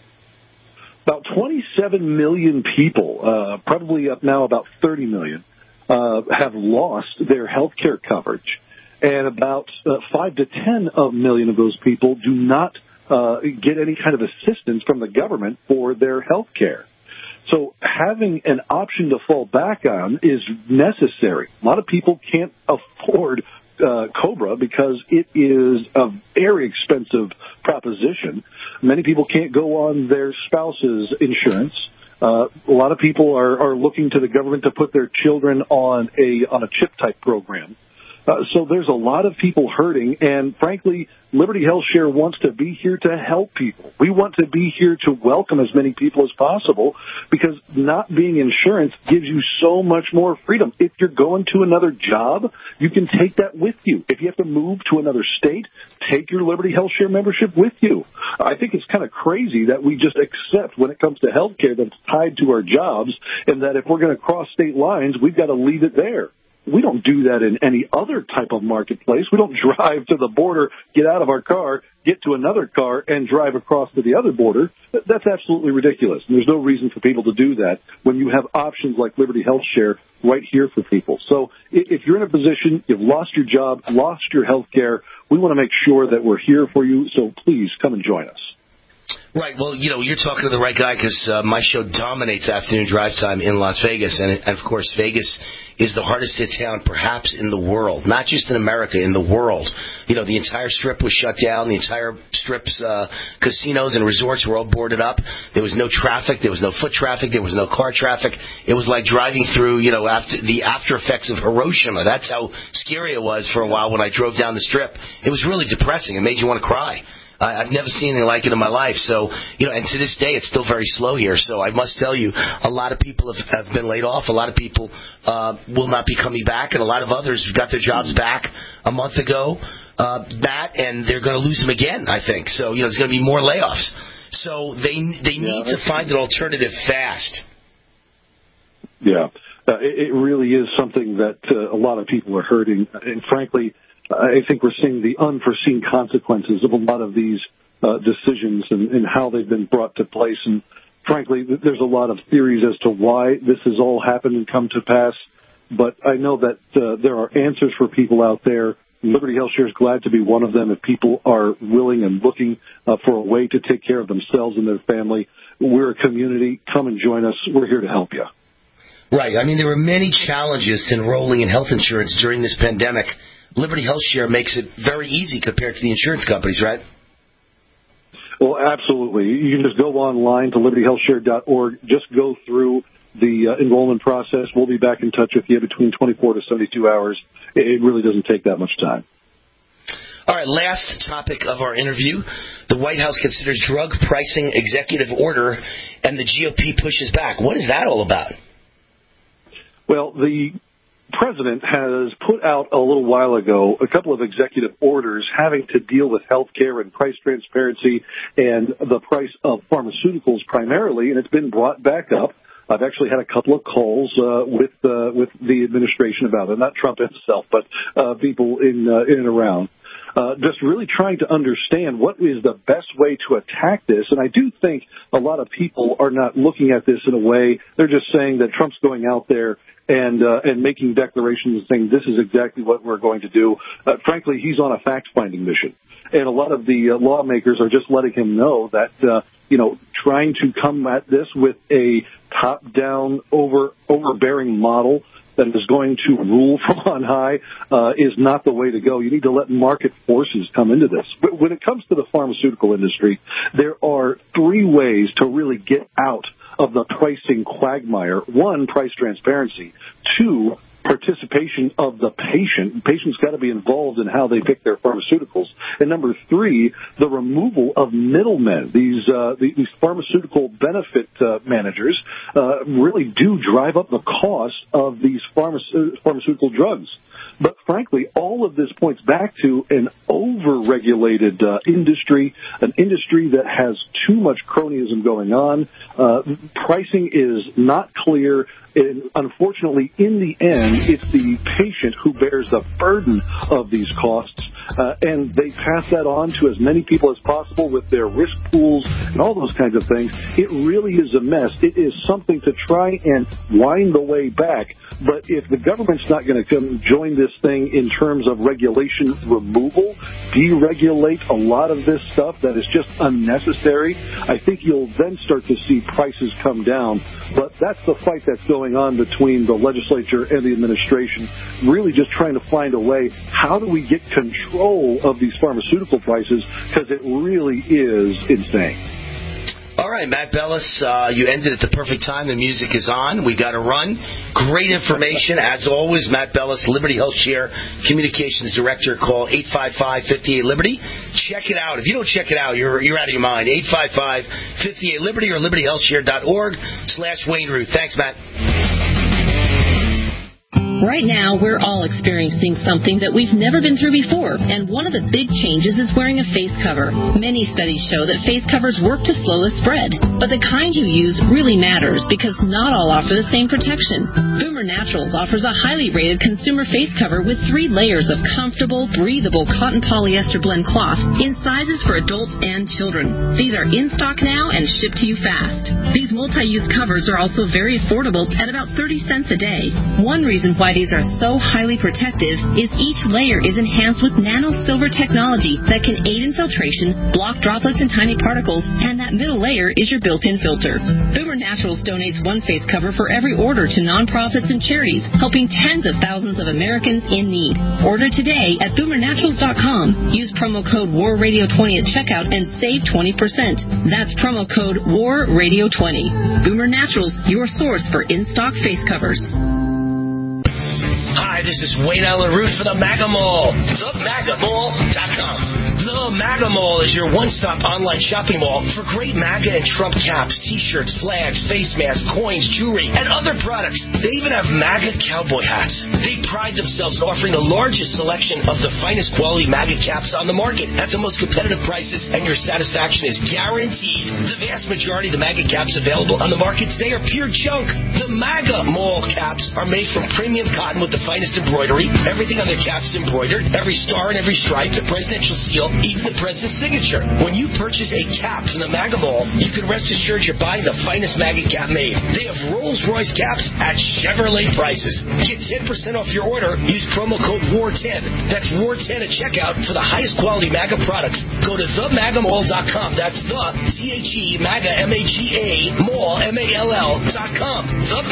About 27 million people, probably up now about 30 million, have lost their health care coverage. And about 5 to 10 million of those people do not get any kind of assistance from the government for their health care. So having an option to fall back on is necessary. A lot of people can't afford COBRA because it is a very expensive proposition. Many people can't go on their spouse's insurance. A lot of people are looking to the government to put their children on a chip type program. So there's a lot of people hurting, and frankly, Liberty HealthShare wants to be here to help people. We want to be here to welcome as many people as possible because not being insurance gives you so much more freedom. If you're going to another job, you can take that with you. If you have to move to another state, take your Liberty HealthShare membership with you. I think it's kind of crazy that we just accept when it comes to health care that it's tied to our jobs and that if we're going to cross state lines, we've got to leave it there. We don't do that in any other type of marketplace. We don't drive to the border, get out of our car, get to another car, and drive across to the other border. That's absolutely ridiculous. And there's no reason for people to do that when you have options like Liberty HealthShare right here for people. So if you're in a position, you've lost your job, lost your health care, we want to make sure that we're here for you. So please come and join us. Right. Well, you're talking to the right guy because my show dominates afternoon drive time in Las Vegas. And, of course, Vegas is the hardest hit town perhaps in the world, not just in America, in the world. The entire Strip was shut down. The entire Strip's casinos and resorts were all boarded up. There was no traffic. There was no foot traffic. There was no car traffic. It was like driving through, after the after effects of Hiroshima. That's how scary it was for a while when I drove down the Strip. It was really depressing. It made you want to cry. I've never seen anything like it in my life. So, and to this day, it's still very slow here. So I must tell you, a lot of people have been laid off. A lot of people will not be coming back. And a lot of others got their jobs back a month ago, and they're going to lose them again, I think. So, there's going to be more layoffs. So they need to find an alternative fast. Yeah, it really is something that a lot of people are hurting. And frankly, I think we're seeing the unforeseen consequences of a lot of these decisions and how they've been brought to place. And frankly, there's a lot of theories as to why this has all happened and come to pass. But I know that there are answers for people out there. Liberty HealthShare is glad to be one of them. If people are willing and looking for a way to take care of themselves and their family, we're a community. Come and join us. We're here to help you. Right. I mean, there were many challenges to enrolling in health insurance during this pandemic. Liberty HealthShare makes it very easy compared to the insurance companies, right? Well, absolutely. You can just go online to libertyhealthshare.org. Just go through the enrollment process. We'll be back in touch with you between 24 to 72 hours. It really doesn't take that much time. All right, last topic of our interview. The White House considers drug pricing executive order, and the GOP pushes back. What is that all about? Well, the President has put out a little while ago a couple of executive orders having to deal with health care and price transparency and the price of pharmaceuticals primarily, and it's been brought back up. I've actually had a couple of calls with the administration about it, not Trump himself, but people in and around. Just really trying to understand what is the best way to attack this. And I do think a lot of people are not looking at this in a way. They're just saying that Trump's going out there and making declarations and saying this is exactly what we're going to do. Frankly, he's on a fact-finding mission. And a lot of the lawmakers are just letting him know that, trying to come at this with a top-down, overbearing model that is going to rule from on high is not the way to go. You need to let market forces come into this. But when it comes to the pharmaceutical industry, there are three ways to really get out of the pricing quagmire. One, price transparency. Two, participation of the patient. Patients got to be involved in how they pick their pharmaceuticals. And number three, the removal of middlemen. These pharmaceutical benefit managers really do drive up the cost of these pharmaceutical drugs. But frankly, all of this points back to an over-regulated industry, an industry that has too much cronyism going on. Pricing is not clear. And unfortunately, in the end, it's the patient who bears the burden of these costs, and they pass that on to as many people as possible with their risk pools and all those kinds of things. It really is a mess. It is something to try and wind the way back. But if the government's not going to come join this thing in terms of regulation removal, deregulate a lot of this stuff that is just unnecessary, I think you'll then start to see prices come down. But that's the fight that's going on between the legislature and the administration, really just trying to find a way, how do we get control of these pharmaceutical prices, because it really is insane. All right, Matt Bellis, you ended at the perfect time. The music is on. We got to run. Great information. As always, Matt Bellis, Liberty Health Share Communications Director. Call 855-58-LIBERTY. Check it out. If you don't check it out, you're out of your mind. 855-58-LIBERTY or libertyhealthshare.org/Wayne Root. Thanks, Matt. Right now, we're all experiencing something that we've never been through before, and one of the big changes is wearing a face cover. Many studies show that face covers work to slow the spread, but the kind you use really matters because not all offer the same protection. Boomer Naturals offers a highly rated consumer face cover with 3 layers of comfortable, breathable cotton polyester blend cloth in sizes for adults and children. These are in stock now and shipped to you fast. These multi-use covers are also very affordable at about 30 cents a day. One reason why these are so highly protective is each layer is enhanced with nano silver technology that can aid in filtration, block droplets and tiny particles, and that middle layer is your built-in filter. Boomer Naturals donates 1 face cover for every order to nonprofits and charities, helping tens of thousands of Americans in need. Order today at boomernaturals.com. Use promo code WARRadio20 at checkout and save 20%. That's promo code WARRadio20. Boomer Naturals, your source for in-stock face covers. Hi, this is Wayne Allen Root for the MAGA Mall. TheMAGAMall.com. The MAGA Mall is your one-stop online shopping mall for great MAGA and Trump caps, T-shirts, flags, face masks, coins, jewelry, and other products. They even have MAGA cowboy hats. They pride themselves in offering the largest selection of the finest quality MAGA caps on the market at the most competitive prices, and your satisfaction is guaranteed. The vast majority of the MAGA caps available on the market today are pure junk. The MAGA Mall caps are made from premium cotton with the finest embroidery. Everything on their caps is embroidered. Every star and every stripe, the presidential seal, even the president's signature. When you purchase a cap from the MAGA Mall, you can rest assured you're buying the finest MAGA cap made. They have Rolls-Royce caps at Chevrolet prices. Get 10% off your order. Use promo code WAR10. That's WAR10 at checkout for the highest quality MAGA products. Go to TheMAGAMall.com. That's the THE-MAGA, M-A-G-A, Mall, M-A-L-L.com.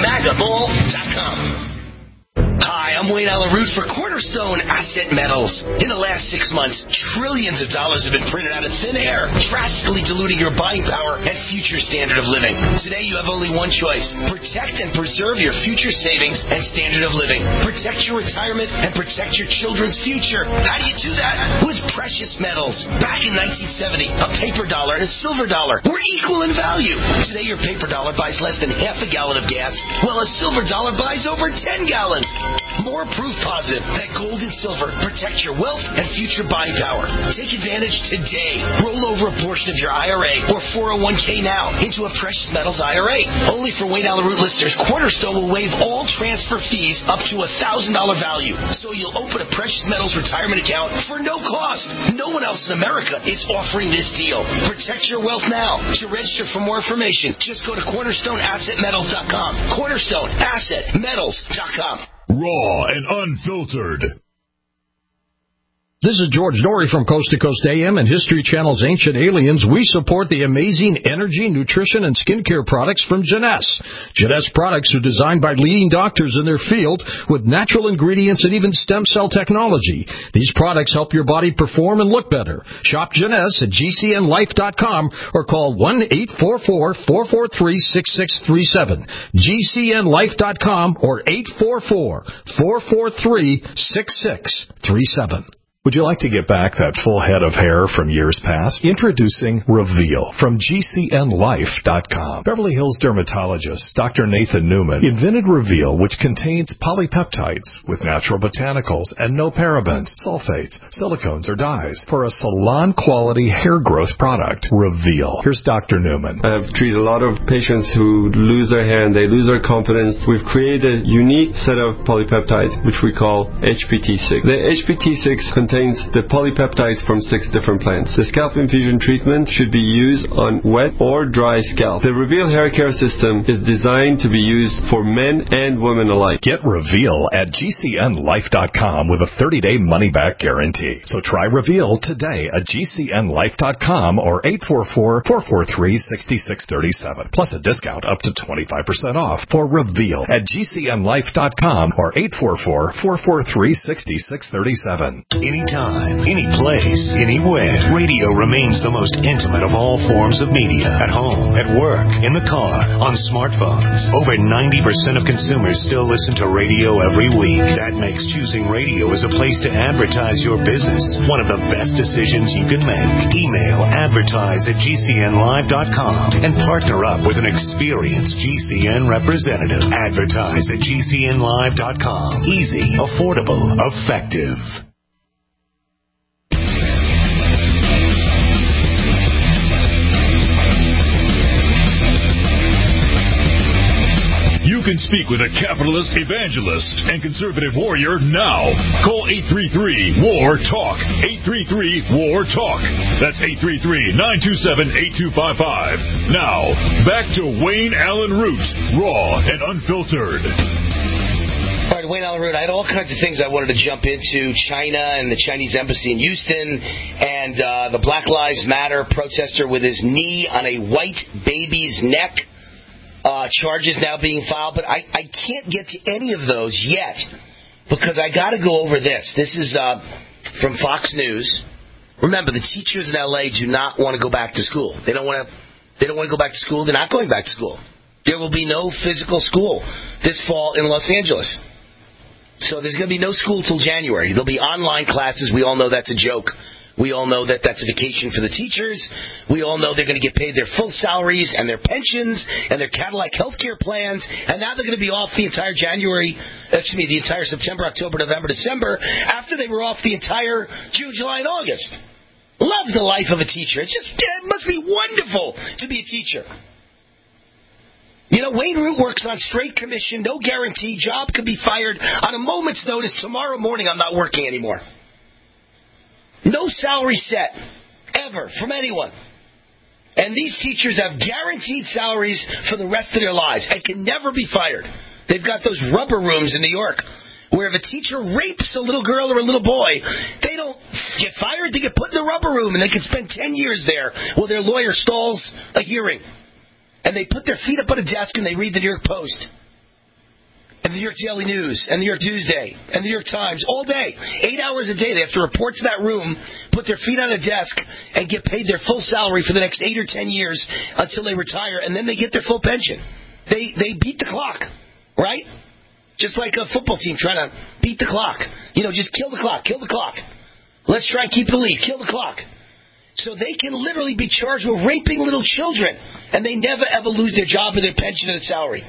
TheMAGAMall.com. Hi, I'm Wayne Allen Root for Cornerstone Asset Metals. In the last 6 months, trillions of dollars have been printed out of thin air, drastically diluting your buying power and future standard of living. Today, you have only one choice. Protect and preserve your future savings and standard of living. Protect your retirement and protect your children's future. How do you do that? With precious metals. Back in 1970, a paper dollar and a silver dollar were equal in value. Today, your paper dollar buys less than half a gallon of gas, while a silver dollar buys over 10 gallons. More proof positive that gold and silver protect your wealth and future buying power. Take advantage today. Roll over a portion of your IRA or 401k now into a precious metals IRA. Only for Wayne Allen Root listeners, Cornerstone will waive all transfer fees up to $1,000 value. So you'll open a precious metals retirement account for no cost. No one else in America is offering this deal. Protect your wealth now. To register for more information, just go to CornerstoneAssetMetals.com. CornerstoneAssetMetals.com. Raw and unfiltered. This is George Norrie from Coast to Coast AM and History Channel's Ancient Aliens. We support the amazing energy, nutrition, and skincare products from Jeunesse. Jeunesse products are designed by leading doctors in their field with natural ingredients and even stem cell technology. These products help your body perform and look better. Shop Jeunesse at GCNLife.com or call 1-844-443-6637. GCNLife.com or 844-443-6637. Would you like to get back that full head of hair from years past? Introducing Reveal from GCNLife.com. Beverly Hills dermatologist Dr. Nathan Newman invented Reveal, which contains polypeptides with natural botanicals and no parabens, sulfates, silicones, or dyes for a salon-quality hair growth product. Reveal. Here's Dr. Newman. I've treated a lot of patients who lose their hair and they lose their confidence. We've created a unique set of polypeptides, which we call HPT6. The HPT6 contains the polypeptides from 6 different plants. The scalp infusion treatment should be used on wet or dry scalp. The Reveal hair care system is designed to be used for men and women alike. Get Reveal at GCNLife.com with a 30-day money-back guarantee. So try Reveal today at GCNLife.com or 844-443-6637. Plus a discount up to 25% off for Reveal at GCNLife.com or 844-443-6637. Anytime, any place, anywhere. Radio remains the most intimate of all forms of media. At home, at work, in the car, on smartphones. Over 90% of consumers still listen to radio every week. That makes choosing radio as a place to advertise your business one of the best decisions you can make. Email advertise@GCNlive.com and partner up with an experienced GCN representative. Advertise at GCNlive.com. Easy, affordable, effective. You can speak with a capitalist, evangelist, and conservative warrior now. Call 833-WAR-TALK. 833-WAR-TALK. That's 833-927-8255. Now, back to Wayne Allen Root, raw and unfiltered. All right, Wayne Allen Root, I had all kinds of things I wanted to jump into. China and the Chinese embassy in Houston and the Black Lives Matter protester with his knee on a white baby's neck. Charges now being filed, but I can't get to any of those yet because I got to go over this. This is from Fox News. Remember, the teachers in LA do not want to go back to school. They don't want to go back to school. They're not going back to school. There will be no physical school this fall in Los Angeles. So there's going to be no school till January. There'll be online classes. We all know that's a joke. We all know that that's a vacation for the teachers. We all know they're going to get paid their full salaries and their pensions and their Cadillac health care plans. And now they're going to be off the entire the entire September, October, November, December, after they were off the entire June, July, and August. Love the life of a teacher. It must be wonderful to be a teacher. You know, Wayne Root works on straight commission, no guarantee. Job could be fired on a moment's notice. Tomorrow morning, I'm not working anymore. No salary set, ever, from anyone. And these teachers have guaranteed salaries for the rest of their lives and can never be fired. They've got those rubber rooms in New York where if a teacher rapes a little girl or a little boy, they don't get fired. They get put in the rubber room and they can spend 10 years there while their lawyer stalls a hearing. And they put their feet up on a desk and they read the New York Post. And the New York Daily News, and the New York Tuesday, and the New York Times, all day. 8 hours a day. They have to report to that room, put their feet on a desk, and get paid their full salary for the next 8 or 10 years until they retire, and then they get their full pension. They beat the clock, right? Just like a football team trying to beat the clock. You know, just kill the clock, kill the clock. Let's try and keep the lead, kill the clock. So they can literally be charged with raping little children, and they never ever lose their job or their pension or their salary.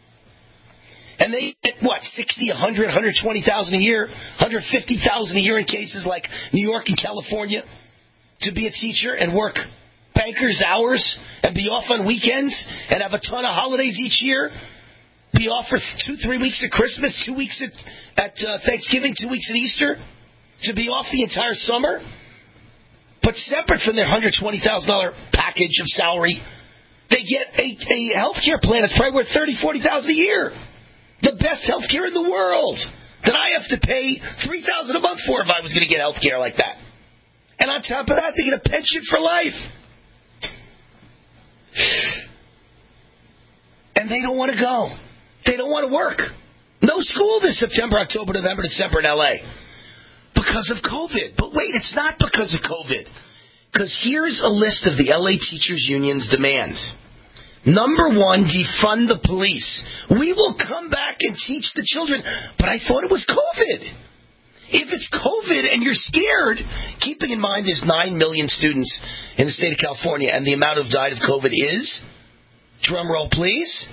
And they get, what, 60, 100, 120,000 a year, 150,000 a year in cases like New York and California to be a teacher and work banker's hours and be off on weekends and have a ton of holidays each year, be off for 2-3 weeks at Christmas, 2 weeks at Thanksgiving, 2 weeks at Easter, to be off the entire summer. But separate from their $120,000 package of salary, they get a health care plan that's probably worth $30,000, $40,000 a year. The best health care in the world. that I have to pay $3,000 a month for if I was going to get health care like that. And on top of that, they get a pension for life. And they don't want to go. They don't want to work. No school this September, October, November, December in L.A. because of COVID. But wait, it's not because of COVID. Because here's a list of the L.A. Teachers Union's demands. Number 1, defund the police. We will come back and teach the children. But I thought it was COVID. If it's COVID and you're scared, keeping in mind there's 9 million students in the state of California and the amount of died of COVID is, drum roll please,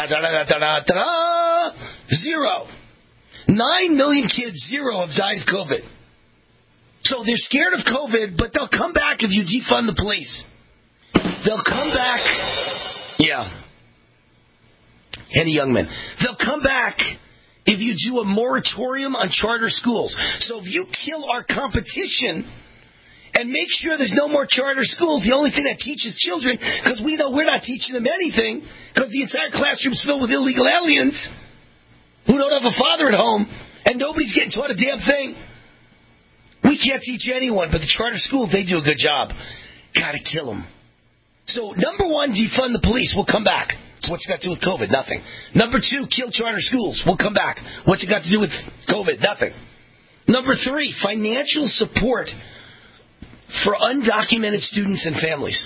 0. 9 million kids, 0 have died of COVID. So they're scared of COVID, but they'll come back if you defund the police. They'll come back. Yeah. Henny Youngman. They'll come back if you do a moratorium on charter schools. So if you kill our competition and make sure there's no more charter schools, the only thing that teaches children, because we know we're not teaching them anything, because the entire classroom's filled with illegal aliens who don't have a father at home, and nobody's getting taught a damn thing. We can't teach anyone, but the charter schools, they do a good job. Gotta kill them. So, number 1, defund the police. We'll come back. So what's it got to do with COVID? Nothing. Number 2, kill charter schools. We'll come back. What's it got to do with COVID? Nothing. Number 3, financial support for undocumented students and families.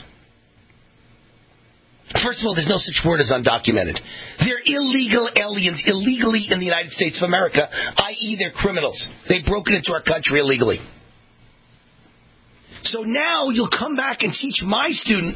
First of all, there's no such word as undocumented. They're illegal aliens, illegally in the United States of America, i.e. they're criminals. They've broken into our country illegally. So now you'll come back and teach my student,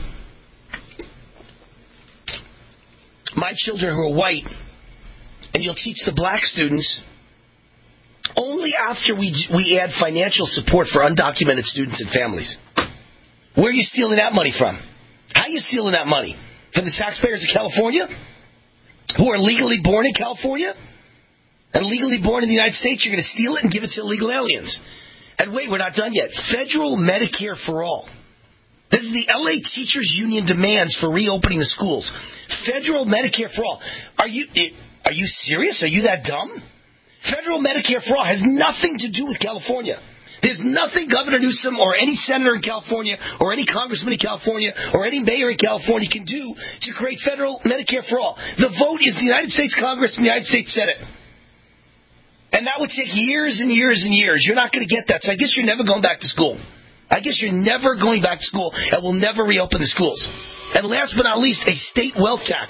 my children who are white, and you'll teach the black students only after we add financial support for undocumented students and families. Where are you stealing that money from? How are you stealing that money? From the taxpayers of California who are legally born in California and legally born in the United States? You're going to steal it and give it to illegal aliens. And wait, we're not done yet. Federal Medicare for all. This is the LA Teachers Union demands for reopening the schools. Federal Medicare for all. Are you serious? Are you that dumb? Federal Medicare for all has nothing to do with California. There's nothing Governor Newsom or any senator in California or any congressman in California or any mayor in California can do to create federal Medicare for all. The vote is the United States Congress and the United States Senate. And that would take years and years and years. You're not going to get that. So I guess you're never going back to school. I guess you're never going back to school and we'll never reopen the schools. And last but not least, a state wealth tax.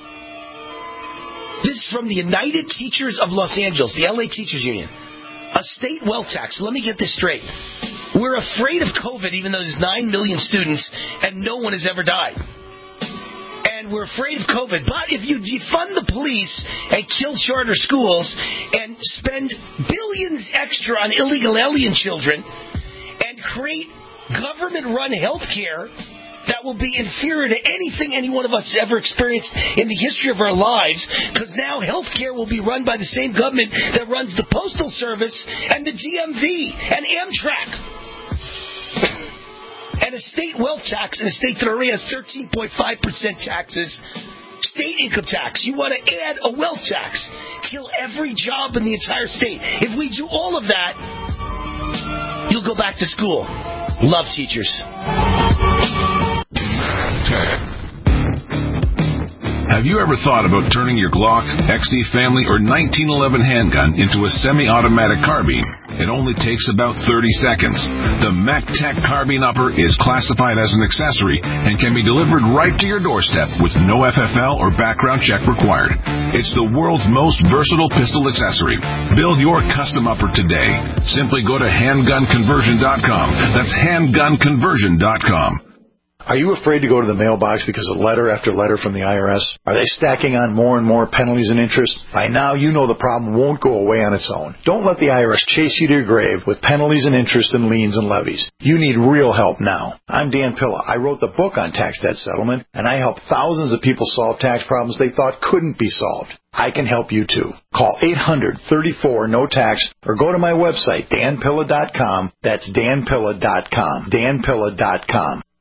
This is from the United Teachers of Los Angeles, the LA Teachers Union. A state wealth tax. Let me get this straight. We're afraid of COVID even though there's 9 million students and no one has ever died. And we're afraid of COVID. But if you defund the police and kill charter schools and spend billions extra on illegal alien children and create government-run health care that will be inferior to anything any one of us has ever experienced in the history of our lives, because now health care will be run by the same government that runs the Postal Service and the DMV and Amtrak. And a state wealth tax in a state that already has 13.5% taxes, state income tax. You want to add a wealth tax. Kill every job in the entire state. If we do all of that, you'll go back to school. Love teachers. Have you ever thought about turning your Glock, XD Family, or 1911 handgun into a semi-automatic carbine? It only takes about 30 seconds. The MacTech Carbine Upper is classified as an accessory and can be delivered right to your doorstep with no FFL or background check required. It's the world's most versatile pistol accessory. Build your custom upper today. Simply go to handgunconversion.com. That's handgunconversion.com. Are you afraid to go to the mailbox because of letter after letter from the IRS? Are they stacking on more and more penalties and interest? By now, you know the problem won't go away on its own. Don't let the IRS chase you to your grave with penalties and interest and liens and levies. You need real help now. I'm Dan Pilla. I wrote the book on tax debt settlement, and I help thousands of people solve tax problems they thought couldn't be solved. I can help you too. Call 800-34-NO-TAX or go to my website, danpilla.com. That's danpilla.com. danpilla.com.